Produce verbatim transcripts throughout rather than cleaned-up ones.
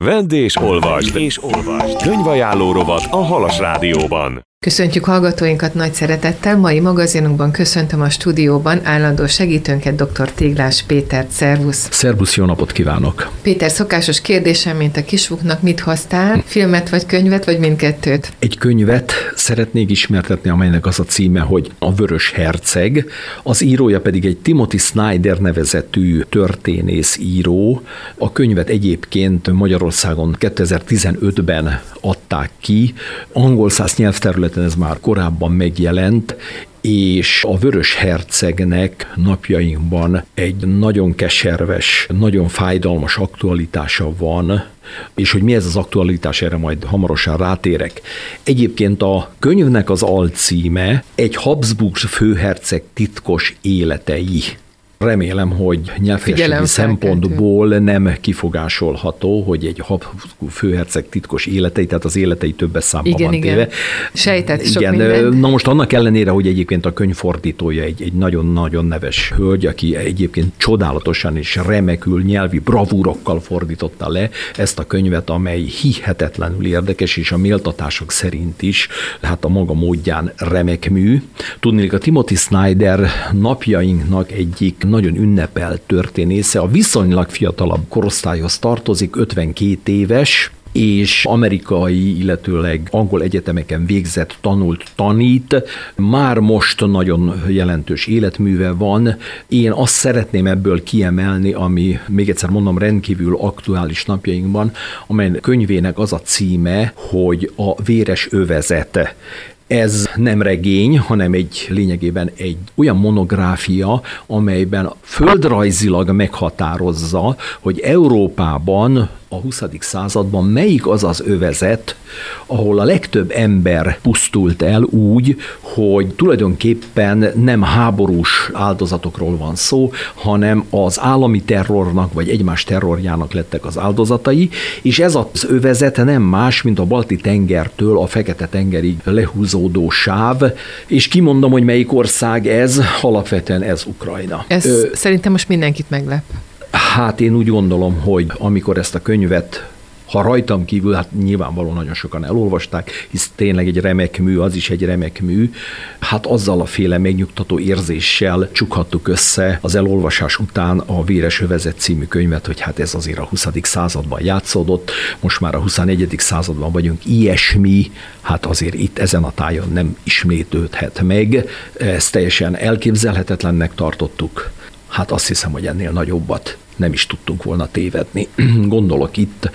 Vedd és olvasd! és olvasd! Könyvajánló rovat a Halas Rádióban. Köszöntjük hallgatóinkat nagy szeretettel. Mai magazinunkban köszöntöm a stúdióban állandó segítőnket, dr. Téglás Pétert. Szervusz! Szervusz, jó napot kívánok! Péter, szokásos kérdésem, mint a kisfuknak, mit hoztál? Filmet vagy könyvet, vagy mindkettőt? Egy könyvet szeretnék ismertetni, amelynek az a címe, hogy A Vörös Herceg. Az írója pedig egy Timothy Snyder nevezetű történész író. A könyvet egyébként Magyarországon kétezer-tizenötben adták ki. Angol száz nyelvterületen ez már korábban megjelent, és a Vörös Hercegnek napjainkban egy nagyon keserves, nagyon fájdalmas aktualitása van, és hogy mi ez az aktualitás, erre majd hamarosan rátérek. Egyébként a könyvnek az alcíme egy Habsburg főherceg titkos életei. Remélem, hogy nyelvfejlesztési szempontból nem kifogásolható, hogy egy Habsburg főherceg titkos életei, tehát az életei többes számban igen, van igen. téve. Sejtett sok igen, mindent. Na most annak ellenére, hogy egyébként a könyv fordítója egy, egy nagyon-nagyon neves hölgy, aki egyébként csodálatosan és remekül nyelvi bravúrokkal fordította le ezt a könyvet, amely hihetetlenül érdekes, és a méltatások szerint is, hát a maga módján remek mű. Tudnék, a Timothy Snyder napjainknak egyik nagyon ünnepelt történésze, a viszonylag fiatalabb korosztályhoz tartozik, ötvenkét éves, és amerikai, illetőleg angol egyetemeken végzett, tanult, tanít. Már most nagyon jelentős életműve van. Én azt szeretném ebből kiemelni, ami, még egyszer mondom, rendkívül aktuális napjainkban, amely könyvének az a címe, hogy A Véres övezet. Ez nem regény, hanem egy lényegében egy olyan monográfia, amelyben földrajzilag meghatározza, hogy Európában a huszadik században melyik az az övezet, ahol a legtöbb ember pusztult el úgy, hogy tulajdonképpen nem háborús áldozatokról van szó, hanem az állami terrornak vagy egymás terrorjának lettek az áldozatai, és ez az övezet nem más, mint a Balti-tengertől a Fekete-tengerig lehúzódó sáv, és kimondom, hogy melyik ország ez, alapvetően ez Ukrajna. Ez Ö, szerintem most mindenkit meglep. Hát én úgy gondolom, hogy amikor ezt a könyvet, ha rajtam kívül, hát nyilvánvalóan nagyon sokan elolvasták, hisz tényleg egy remek mű, az is egy remek mű, hát azzal a féle megnyugtató érzéssel csukhattuk össze az elolvasás után a Véres övezet című könyvet, hogy hát ez azért a huszadik században játszódott, most már a huszonegyedik században vagyunk, ilyesmi, hát azért itt ezen a tájon nem ismétlődhet meg, ezt teljesen elképzelhetetlennek tartottuk. Hát azt hiszem, hogy ennél nagyobbat nem is tudtunk volna tévedni. Gondolok itt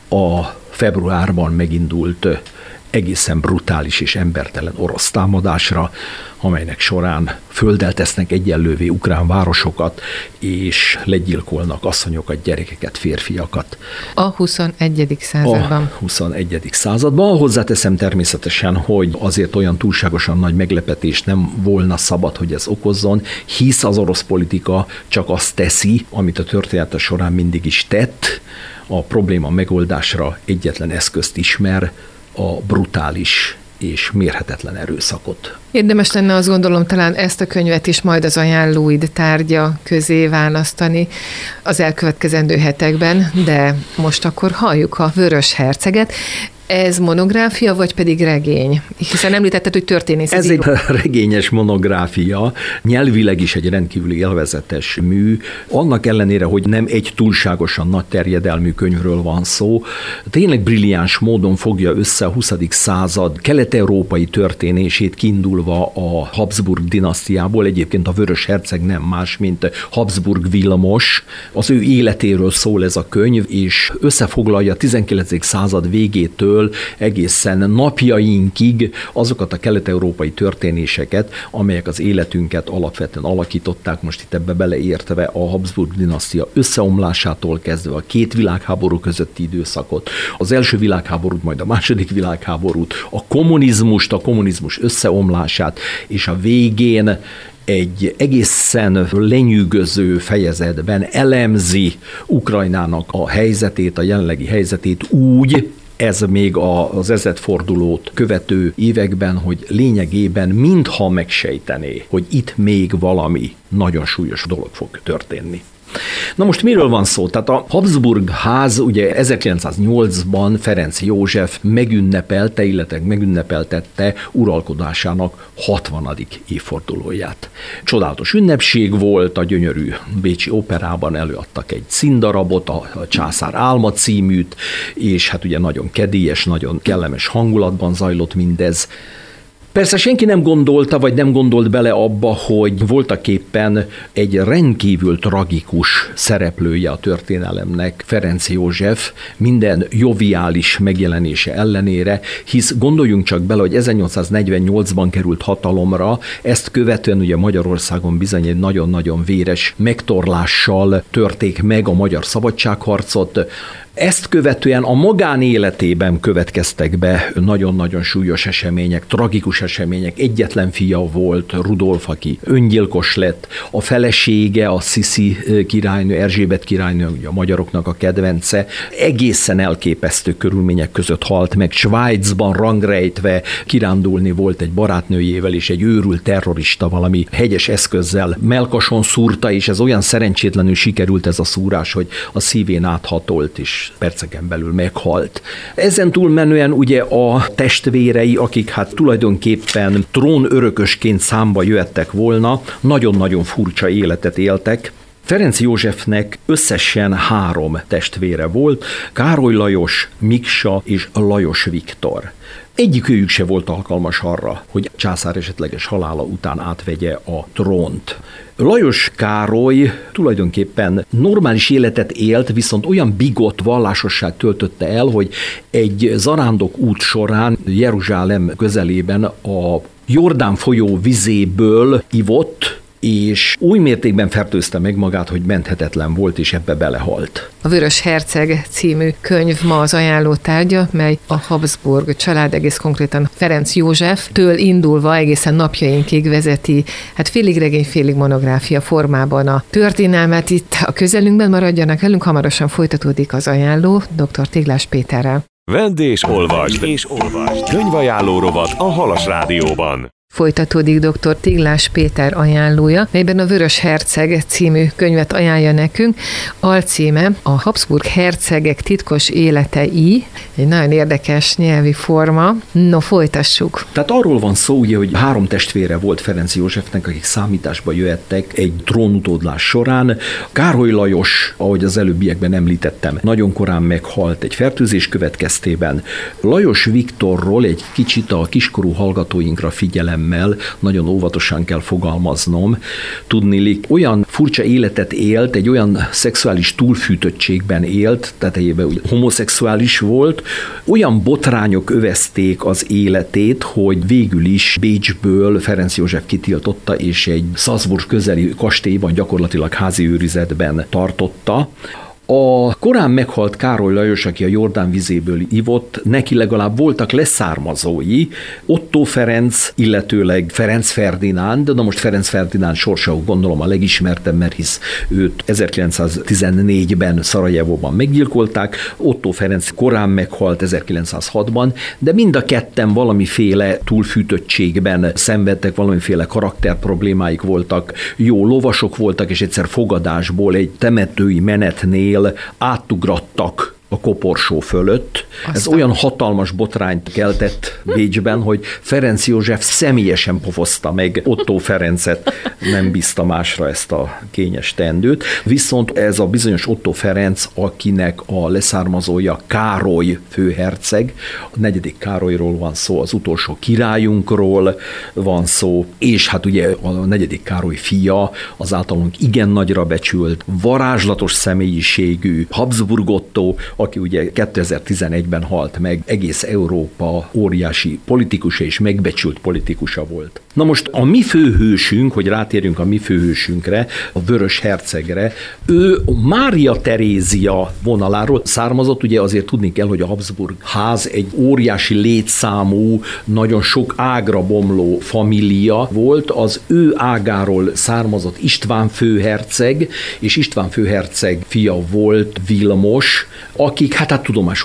a februárban megindult egészen brutális és embertelen orosz támadásra, amelynek során földdel tesznek egyenlővé ukrán városokat, és legyilkolnak asszonyokat, gyerekeket, férfiakat. A huszonegyedik században. A huszonegyedik században. Hozzáteszem természetesen, hogy azért olyan túlságosan nagy meglepetés nem volna szabad, hogy ez okozzon, hisz az orosz politika csak azt teszi, amit a története során mindig is tett, a probléma megoldásra egyetlen eszközt ismer, a brutális és mérhetetlen erőszakot. Érdemes lenne, azt gondolom, talán ezt a könyvet is majd az ajánlóid tárgya közé választani az elkövetkezendő hetekben, de most akkor halljuk a Vörös Herceget. Ez monográfia, vagy pedig regény? Hiszen említetted, hogy történész. Ez egy regényes monográfia, nyelvileg is egy rendkívül élvezetes mű. Annak ellenére, hogy nem egy túlságosan nagy terjedelmű könyvről van szó, tényleg brilliáns módon fogja össze a huszadik század kelet-európai történését kiindulva a Habsburg dinasztiából. Egyébként a Vörös Herceg nem más, mint Habsburg Vilmos. Az ő életéről szól ez a könyv, és összefoglalja a tizenkilencedik század végétől egészen napjainkig azokat a kelet-európai történéseket, amelyek az életünket alapvetően alakították, most itt ebbe beleértve a Habsburg dinasztia összeomlásától kezdve a két világháború közötti időszakot, az első világháborút, majd a második világháborút, a kommunizmust, a kommunizmus összeomlását, és a végén egy egészen lenyűgöző fejezetben elemzi Ukrajnának a helyzetét, a jelenlegi helyzetét úgy, ez még az ezredfordulót követő években, hogy lényegében mintha megsejtené, hogy itt még valami nagyon súlyos dolog fog történni. Na most miről van szó? Tehát a Habsburg ház ugye ezerkilencszáznyolcban Ferenc József megünnepelte, illetve megünnepeltette uralkodásának hatvanadik évfordulóját. Csodálatos ünnepség volt, a gyönyörű bécsi operában előadtak egy színdarabot, a Császár álma címűt, és hát ugye nagyon kedélyes, nagyon kellemes hangulatban zajlott mindez. Persze senki nem gondolta, vagy nem gondolt bele abba, hogy voltaképpen egy rendkívül tragikus szereplője a történelemnek Ferenc József minden joviális megjelenése ellenére, hisz gondoljunk csak bele, hogy ezernyolcszáznegyvennyolcban került hatalomra, ezt követően ugye Magyarországon bizony egy nagyon-nagyon véres megtorlással törték meg a magyar szabadságharcot. Ezt követően a magánéletében következtek be nagyon-nagyon súlyos események, tragikus események. Egyetlen fia volt, Rudolf, aki öngyilkos lett, a felesége, a Sziszi királynő, Erzsébet királynő, ugye a magyaroknak a kedvence, egészen elképesztő körülmények között halt meg, Svájcban rangrejtve kirándulni volt egy barátnőjével, és egy őrült terrorista valami hegyes eszközzel mellkason szúrta, és ez olyan szerencsétlenül sikerült ez a szúrás, hogy a szívén áthatolt, és perceken belül meghalt. Ezen túlmenően ugye a testvérei, akik hát tulajdonképpen trónörökösként számba jöhettek volna, nagyon-nagyon furcsa életet éltek. Ferenc Józsefnek összesen három testvére volt, Károly Lajos, Miksa és Lajos Viktor. Egyikőjük se volt alkalmas arra, hogy császár esetleges halála után átvegye a trónt. Lajos Károly tulajdonképpen normális életet élt, viszont olyan bigott vallásosság töltötte el, hogy egy zarándok út során Jeruzsálem közelében a Jordán folyó vizéből ivott, és új mértékben fertőzte meg magát, hogy menthetetlen volt, és ebbe belehalt. A Vörös Herceg című könyv ma az ajánló tárgya, mely a Habsburg család, egész konkrétan Ferenc Józseftől indulva egészen napjainkig vezeti, hát félig regény, félig monográfia formában a történelmet. Itt a közelünkben maradjanak velünk, hamarosan folytatódik az ajánló dr. Téglás Péterrel. Vedd és olvasd, és olvasd. Könyvajánló rovat a Halas Rádióban. Folytatódik dr. Téglás Péter ajánlója, melyben a Vörös Herceg című könyvet ajánlja nekünk. Alcíme a Habsburg hercegek titkos életei, egy nagyon érdekes nyelvi forma. No, folytassuk. Tehát arról van szó, ugye, hogy három testvére volt Ferenc Józsefnek, akik számításba jöhettek egy trónutódlás során. Károly Lajos, ahogy az előbbiekben említettem, nagyon korán meghalt egy fertőzés következtében. Lajos Viktorról egy kicsit a kiskorú hallgatóinkra figyelem, nagyon óvatosan kell fogalmaznom. Tudniillik, olyan furcsa életet élt, egy olyan szexuális túlfűtöttségben élt, tehát egyébként homoszexuális volt, olyan botrányok övezték az életét, hogy végül is Bécsből Ferenc József kitiltotta, és egy Salzburg közeli kastélyban, gyakorlatilag házi őrizetben tartotta. A korán meghalt Károly Lajos, aki a Jordán vizéből ivott, neki legalább voltak leszármazói, Ottó Ferenc, illetőleg Ferenc Ferdinánd, na most Ferenc Ferdinánd sorsa gondolom a legismertebb, mert hisz őt ezerkilencszáztizennégyben Szarajevóban meggyilkolták, Ottó Ferenc korán meghalt ezerkilencszázhatban, de mind a ketten valamiféle túlfűtöttségben szenvedtek, valamiféle karakterproblémáik voltak, jó lovasok voltak, és egyszer fogadásból egy temetői menetnél átugrattak a koporsó fölött. Aztán. Ez olyan hatalmas botrányt keltett Bécsben, hogy Ferenc József személyesen pofozta meg Ottó Ferencet, nem bízta másra ezt a kényes teendőt. Viszont ez a bizonyos Ottó Ferenc, akinek a leszármazója Károly főherceg, a negyedik Károlyról van szó, az utolsó királyunkról van szó, és hát ugye a negyedik Károly fia, az általunk igen nagyra becsült, varázslatos személyiségű Habsburg Ottó, aki ugye kétezer-tizenegyben halt meg, egész Európa óriási politikusa és megbecsült politikusa volt. Na most a mi főhősünk, hogy rátérjünk a mi főhősünkre, a Vörös Hercegre, ő Mária Terézia vonaláról származott, ugye azért tudni kell, hogy a Habsburg ház egy óriási létszámú, nagyon sok ágra bomló família volt, az ő ágáról származott István főherceg, és István főherceg fia volt Vilmos, akik hát, hát tudomásul vették,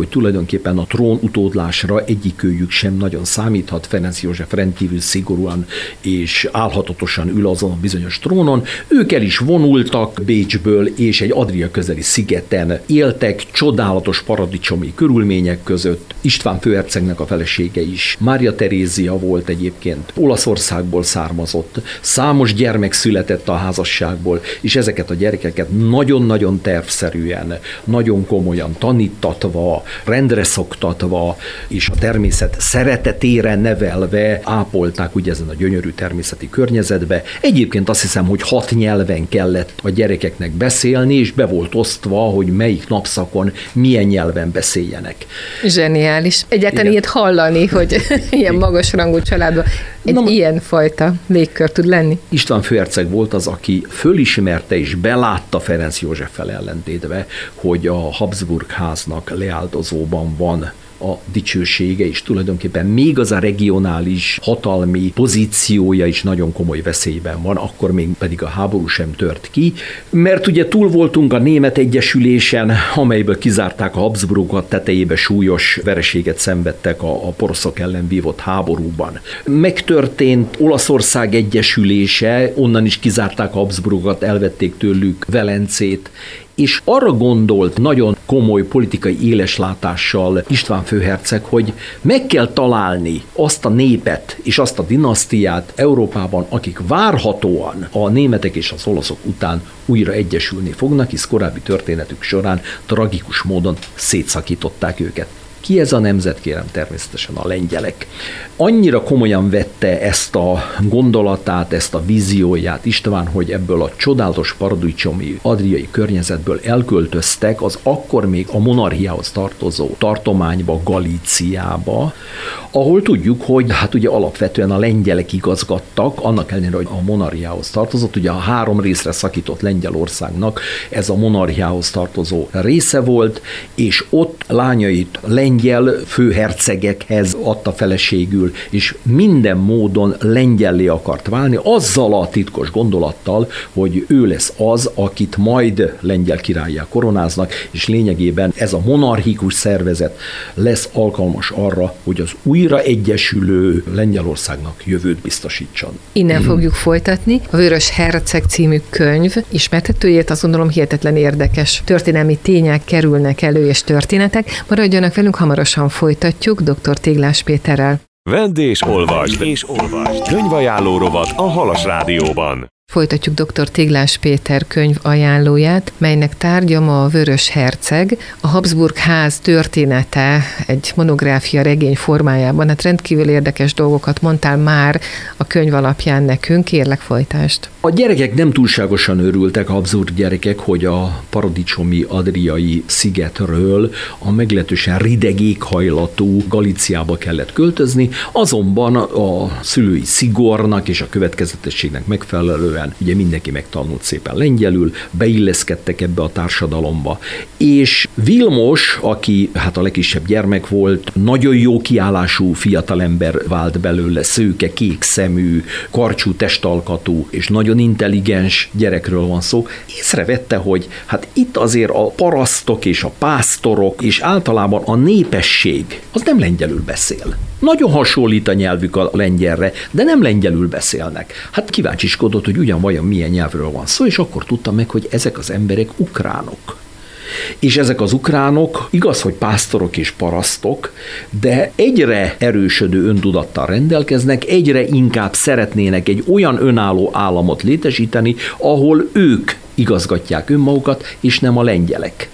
hogy tulajdonképpen a trón utódlásra egyikőjük sem nagyon számíthat. Ferenc József rendkívül szigorúan és álhatatosan ül azon a bizonyos trónon. Ők el is vonultak Bécsből, és egy Adria közeli szigeten éltek, csodálatos paradicsomi körülmények között. István főhercegnek a felesége is Mária Terézia volt egyébként, Olaszországból származott, számos gyermek született a házasságból, és ezeket a gyerekeket nagyon-nagyon tervszerűen, nagyon komolyan tanítatva, rendre szoktatva, és a természet szeretetére nevelve ápolták ugye ezen a gyönyörű természeti környezetbe. Egyébként azt hiszem, hogy hat nyelven kellett a gyerekeknek beszélni, és be volt osztva, hogy melyik napszakon milyen nyelven beszéljenek. Zseniális. Egyáltalán Igen. ilyet hallani, hogy ilyen magasrangú családban egy Na, ilyen fajta légkör tud lenni. István főherceg volt az, aki fölismerte és belátta Ferenc Józseffel ellentétve, hogy a Habsburg háznak leáldozóban van a dicsősége, és tulajdonképpen még az a regionális hatalmi pozíciója is nagyon komoly veszélyben van, akkor még pedig a háború sem tört ki, mert ugye túl voltunk a német egyesülésen, amelyből kizárták a Habsburgokat, tetejébe súlyos vereséget szenvedtek a, a poroszok ellen vívott háborúban. Megtörtént Olaszország egyesülése, onnan is kizárták a Habsburgokat, elvették tőlük Velencét, és arra gondolt nagyon komoly politikai éleslátással István főherceg, hogy meg kell találni azt a népet és azt a dinasztiát Európában, akik várhatóan a németek és az olaszok után újra egyesülni fognak, hisz korábbi történetük során tragikus módon szétszakították őket. Ki ez a nemzet, kérem? Természetesen a lengyelek. Annyira komolyan vette ezt a gondolatát, ezt a vízióját István, hogy ebből a csodálatos paradicsomi adriai környezetből elköltöztek az akkor még a monarchiához tartozó tartományba, Galíciába, ahol tudjuk, hogy hát ugye alapvetően a lengyelek igazgattak, annak ellenére, hogy a monarchiához tartozott, ugye a három részre szakított Lengyelországnak ez a monarchiához tartozó része volt, és ott lányait lengyel főhercegekhez adta feleségül, és minden módon lengyellé akart válni, azzal a titkos gondolattal, hogy ő lesz az, akit majd lengyel királlyá koronáznak, és lényegében ez a monarchikus szervezet lesz alkalmas arra, hogy az újra egyesülő Lengyelországnak jövőt biztosítson. Innen hmm. fogjuk folytatni. A Vörös Herceg című könyv ismertetőjét, azt gondolom hihetetlen érdekes történelmi tények kerülnek elő és történetek. Maradjanak velünk, hamarosan folytatjuk dr. Téglás Péterrel. Vedd és olvasd, és olvasd. Könyvajánló rovat a Halas Rádióban. Folytatjuk dr. Téglás Péter könyv ajánlóját, melynek tárgya ma a Vörös Herceg, a Habsburg ház története egy monográfia regény formájában. Hát rendkívül érdekes dolgokat mondtál már a könyv alapján nekünk, kérlek folytást. A gyerekek nem túlságosan örültek, a Habsburg gyerekek, hogy a paradicsomi adriai szigetről a meglehetősen rideg éghajlatú Galíciába kellett költözni, azonban a szülői szigornak és a következetességnek megfelelően ugye mindenki megtanult szépen lengyelül, beilleszkedtek ebbe a társadalomba. És Vilmos, aki hát a legkisebb gyermek volt, nagyon jó kiállású fiatalember vált belőle, szőke, kék szemű, karcsú testalkatú, és nagyon intelligens gyerekről van szó. Észrevette, hogy hát itt azért a parasztok és a pásztorok, és általában a népesség, az nem lengyelül beszél. Nagyon hasonlít a nyelvük a lengyelre, de nem lengyelül beszélnek. Hát kíváncsiskodott, hogy ugyan vajon milyen nyelvről van szó, és akkor tudta meg, hogy ezek az emberek ukránok. És ezek az ukránok, igaz, hogy pásztorok és parasztok, de egyre erősödő öntudattal rendelkeznek, egyre inkább szeretnének egy olyan önálló államot létesíteni, ahol ők igazgatják önmagukat, és nem a lengyelek.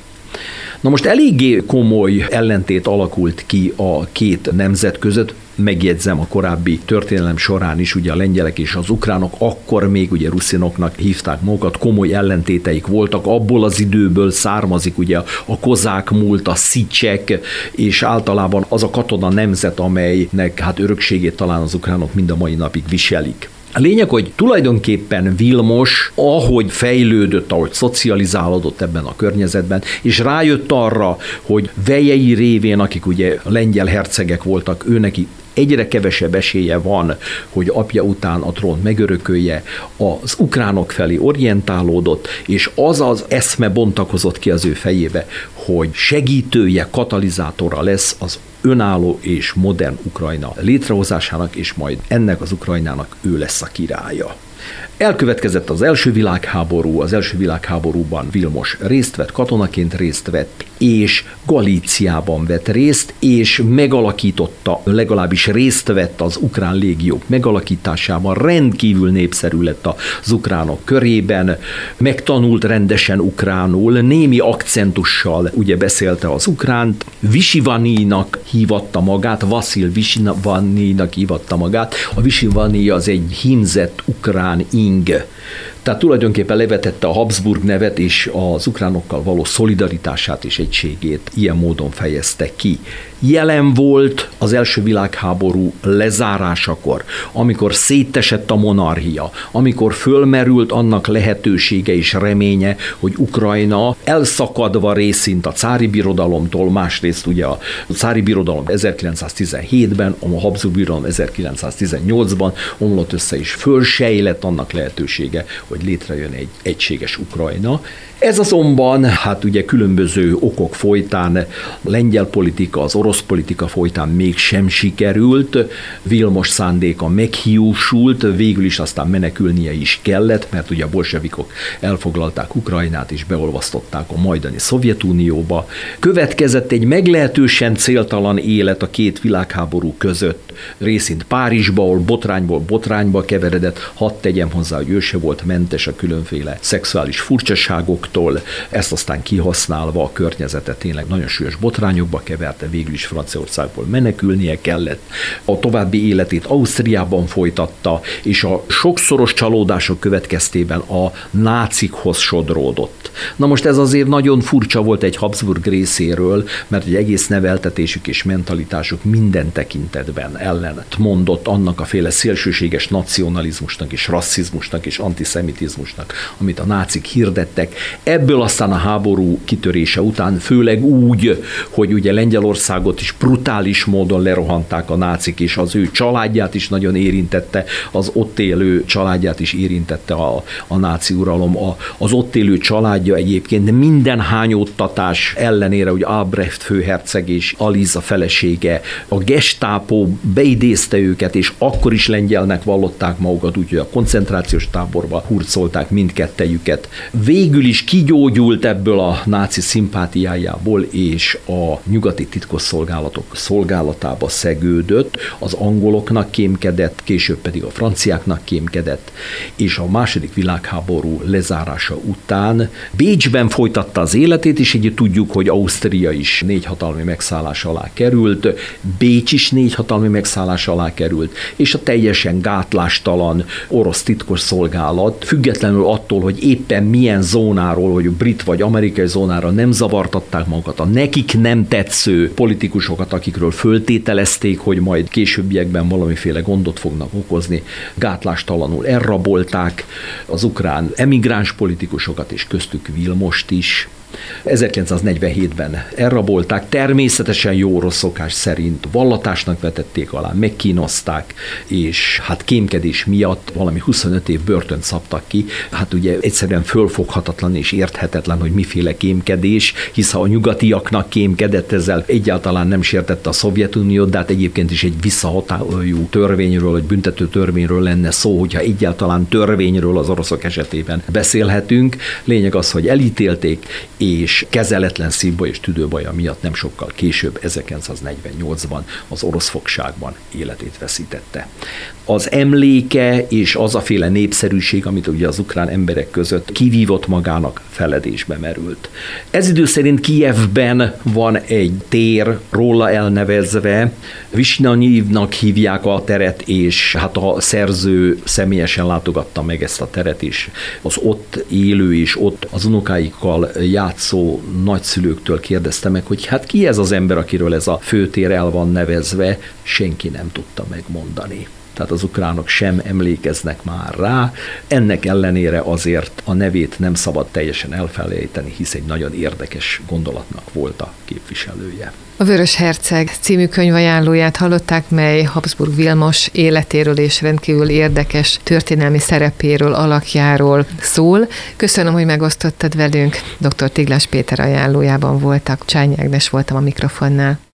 Na most eléggé komoly ellentét alakult ki a két nemzet között, megjegyzem, a korábbi történelem során is ugye a lengyelek és az ukránok akkor még ugye ruszinoknak hívták magukat, komoly ellentéteik voltak, abból az időből származik ugye a kozák múlt, a szicsek, és általában az a katona nemzet, amelynek hát örökségét talán az ukránok mind a mai napig viselik. A lényeg, hogy tulajdonképpen Vilmos, ahogy fejlődött, ahogy szocializálódott ebben a környezetben, és rájött arra, hogy vejei révén, akik ugye lengyel hercegek voltak, ő neki egyre kevesebb esélye van, hogy apja után a trónt megörökölje, az ukránok felé orientálódott, és az az eszme bontakozott ki az ő fejébe, hogy segítője, katalizátora lesz az önálló és modern Ukrajna létrehozásának, és majd ennek az Ukrajnának ő lesz a királya. Elkövetkezett az első világháború, az első világháborúban Vilmos részt vett, katonaként részt vett, és Galíciában vett részt, és megalakította, legalábbis részt vett az ukrán légiók megalakításában, rendkívül népszerű lett az ukránok körében, megtanult rendesen ukránul, némi akcentussal ugye beszélte az ukránt, Visivaninak hívatta magát, Vasil Visivaninak hívatta magát, a Visivani az egy hímzett ukrán ing. Tehát tulajdonképpen levetette a Habsburg nevet, és az ukránokkal való szolidaritását és egységét ilyen módon fejezte ki. Jelen volt az első világháború lezárásakor, amikor szétesett a monarchia, amikor fölmerült annak lehetősége és reménye, hogy Ukrajna elszakadva részint a cári birodalomtól, másrészt ugye a cári birodalom ezerkilencszáztizenhétben, a Habsburg birodalom ezerkilencszáztizennyolcban omlott össze, és fölsejlett annak lehetősége, hogy létrejön egy egységes Ukrajna. Ez azonban, hát ugye különböző okok folytán, lengyel politika, az orosz politika folytán mégsem sikerült, Vilmos szándéka meghiúsult, végül is aztán menekülnie is kellett, mert ugye a bolsevikok elfoglalták Ukrajnát és beolvasztották a majdani Szovjetunióba. Következett egy meglehetősen céltalan élet a két világháború között, részint Párizsba, ahol botrányból botrányba keveredett, hadd tegyem hozzá, hogy ő se volt mentes a különféle szexuális furcsaságoktól, ezt aztán kihasználva a környezetet tényleg nagyon súlyos botrányokba keverte, végül is Franciaországból menekülnie kellett. A további életét Ausztriában folytatta, és a sokszoros csalódások következtében a nácikhoz sodródott. Na most ez azért nagyon furcsa volt egy Habsburg részéről, mert egy egész neveltetésük és mentalitásuk minden tekintetben ellent mondott annak a féle szélsőséges nacionalizmusnak és rasszizmusnak és antiszemitizmusnak, amit a nácik hirdettek. Ebből aztán a háború kitörése után, főleg úgy, hogy ugye Lengyelországot is brutális módon lerohanták a nácik, és az ő családját is nagyon érintette, az ott élő családját is érintette a, a náci uralom. A, az ott élő családja egyébként minden hányódtatás ellenére, hogy Albrecht főherceg és Aliza felesége, a Gestapo beidézte őket, és akkor is lengyelnek vallották magukat, úgyhogy a koncentrációs táborba hurcolták mindkettejüket. Végül is kigyógyult ebből a náci szimpátiájából, és a nyugati titkosszolgálatok szolgálatába szegődött, az angoloknak kémkedett, később pedig a franciáknak kémkedett, és a második világháború lezárása után Bécsben folytatta az életét, és így tudjuk, hogy Ausztria is négy hatalmi megszállás alá került, Bécs is négy hatalmi megszállás alá került, és a teljesen gátlástalan orosz titkosszolgálat, függetlenül attól, hogy éppen milyen zónáról, hogy brit vagy amerikai zónára nem zavartatták magukat, a nekik nem tetsző politikusokat, akikről föltételezték, hogy majd későbbiekben valamiféle gondot fognak okozni, gátlástalanul elrabolták az ukrán emigráns politikusokat, és köztük Vilmost is. ezerkilencszáznegyvenhétben elrabolták, természetesen jó orosz szokás szerint vallatásnak vetették alá, megkínozták, és hát kémkedés miatt valami huszonöt év börtönt szabtak ki. Hát ugye egyszerűen fölfoghatatlan és érthetetlen, hogy miféle kémkedés, hisz ha a nyugatiaknak kémkedett, ezzel egyáltalán nem sértette a Szovjetuniót, de hát egyébként is egy visszahatályú törvényről, vagy büntető törvényről lenne szó, hogyha egyáltalán törvényről az oroszok esetében beszélhetünk. Lényeg az, hogy elítélték, és kezeletlen szívbaj és tüdőbaja miatt nem sokkal később, ezerkilencszáznegyvennyolcban az orosz fogságban életét veszítette. Az emléke és az a féle népszerűség, amit ugye az ukrán emberek között kivívott magának, feledésbe merült. Ez idő szerint Kijevben van egy tér, róla elnevezve, Visnanyivnak hívják a teret, és hát a szerző személyesen látogatta meg ezt a teret is. Az ott élő és ott az unokáikkal játszó nagyszülőktől kérdezte meg, hogy hát ki ez az ember, akiről ez a főtér el van nevezve, senki nem tudta megmondani. Tehát az ukránok sem emlékeznek már rá, ennek ellenére azért a nevét nem szabad teljesen elfelejteni, hisz egy nagyon érdekes gondolatnak volt a képviselője. A Vörös Herceg című könyvajánlóját hallották, mely Habsburg Vilmos életéről és rendkívül érdekes történelmi szerepéről, alakjáról szól. Köszönöm, hogy megosztottad velünk. dr. Tiglás Péter ajánlójában voltak. Csányi Ágnes voltam a mikrofonnál.